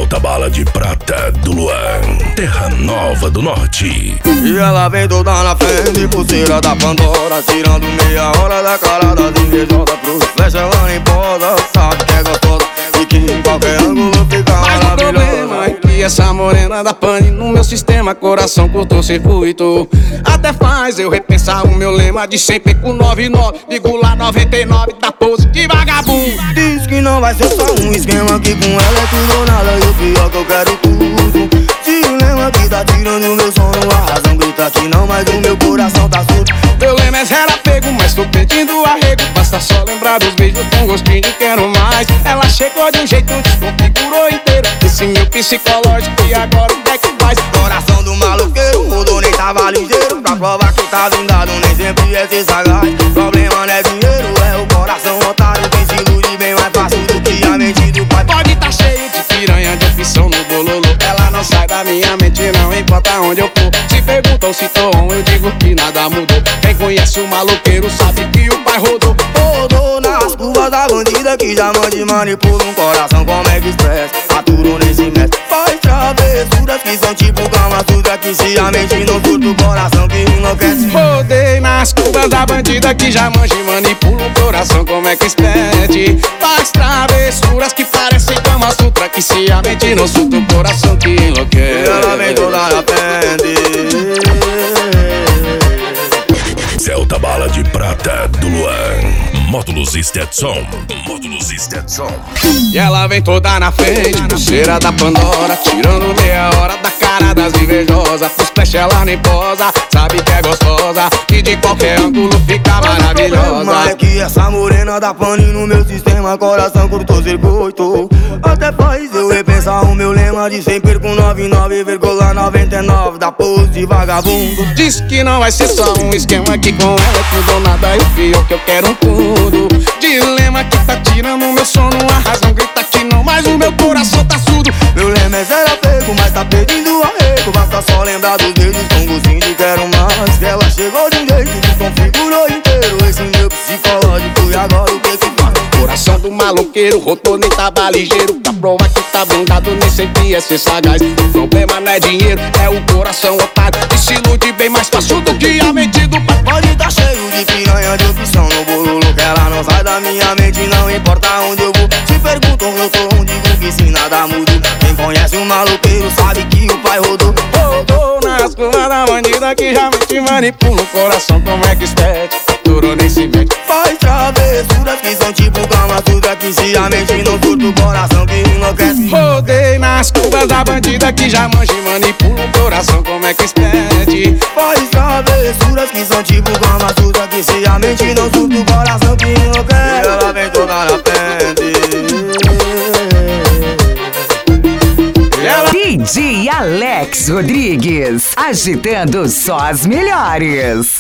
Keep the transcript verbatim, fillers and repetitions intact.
Celta Bala de Prata do Luan, Terra Nova do Norte. E ela vem toda na frente, pulseira da Pandora, tirando meia hora da cara das invejosas. Pro flecha ela nem posa, sabe que é gostosa e que em qualquer ângulo fica maravilhosa. Mas o problema é que essa morena da pane no meu sistema, coração cortou circuito. Até faz eu repensar o meu lema de sempre com noventa e nove, digo lá noventa e nove da pose de vagabundo. Diz que não vai ser só um esquema, que com ela é tudo ou nada, e o pior que eu quero tudo. Se o lema que tá tirando o meu sono, a razão grita que não, mas o meu coração tá surdo. Meu lema é zero apego, mas tô pedindo arrego. Basta só lembrar dos beijos com gostinho de quero mais. Ela chegou de um jeito, desconfigurou inteiro esse meu psicológico, e agora o que é que faz? Coração do maloqueiro, mudou, nem tava ligeiro. Pra provar que tá blindado, nem sempre é ser sagaz. Problema não é dinheiro, é o coração otário que se ilude bem mais fácil do que a mente do pai. Pode tá cheio de piranha, de opção no bololo. Ela não sai da minha mente, não importa onde eu for. Se perguntam se tô on, eu digo que nada mudou. Quem conhece o maloqueiro sabe que o pai rodou. Rodou nas curvas da bandida que já mande manipula um coração como é que express. Aturou nesse mestre, faz travessuras que são tipo Kama Sutra, que se a mente não surta o coração que enlouquece. Rodei nas curvas da bandida que já manja e manipula o coração como é que expede. Faz travessuras que parecem Kama Sutra, que se a mente não surta o coração que enlouquece. E ela vem toda na frente. Celta Bala de Prata do Luan, Módulos Stetson, Módulos Stetson. E ela vem toda na frente, pulseira da Pandora, tirando meia hora da cara das invejosas. Pro splash ela nem posa, sabe que é gostosa e de qualquer ângulo fica maravilhosa. Mas é que essa morena da pane no meu sistema, coração cortou circuito. Até faz eu repensar o meu lema de sempre com noventa e nove vírgula noventa e nove da pose de vagabundo. Diz que não vai ser só um esquema, que com ela é tudo ou nada, e o pior que eu quero um tudo. Dilema que tá tirando o meu sono, a razão grita que não, mas o meu coração tá surdo. Meu lema é zero apego, mas tá pedindo arrego. Basta só lembrar dos beijos com gostinho de quero mais. Ela chegou de um jeito, desconfigurou inteiro esse meu psicológico, e agora o que que faz? Coração do maloqueiro, rotou nem tava ligeiro. Pra provar que tá blindado, nem sempre é ser sagaz. O problema não é dinheiro, é o coração otário que se ilude bem mais fácil do que a mente do pai. Pode tá cheio de piranha, de opção no bololo, que ela não sai da minha mente, não importa onde eu vou. Se perguntam eu tô onde, digo que se nada muda. Quem conhece o maloqueiro sabe que o pai rodou. Rodou nas curvas da bandida que já te manipula o coração como é que expede. Durou nem se mete, faz travessuras que são tipo Kama Sutra, que se a mente não surta o coração que enlouquece. Rodei nas curvas da bandida que já manja e manipula o coração como é que expede. Faz travessuras que são tipo Kama Sutra, que se a mente não surta o coração que enlouquece. E ela vem toda na frente. D J Alex Rodrigues, agitando só as melhores.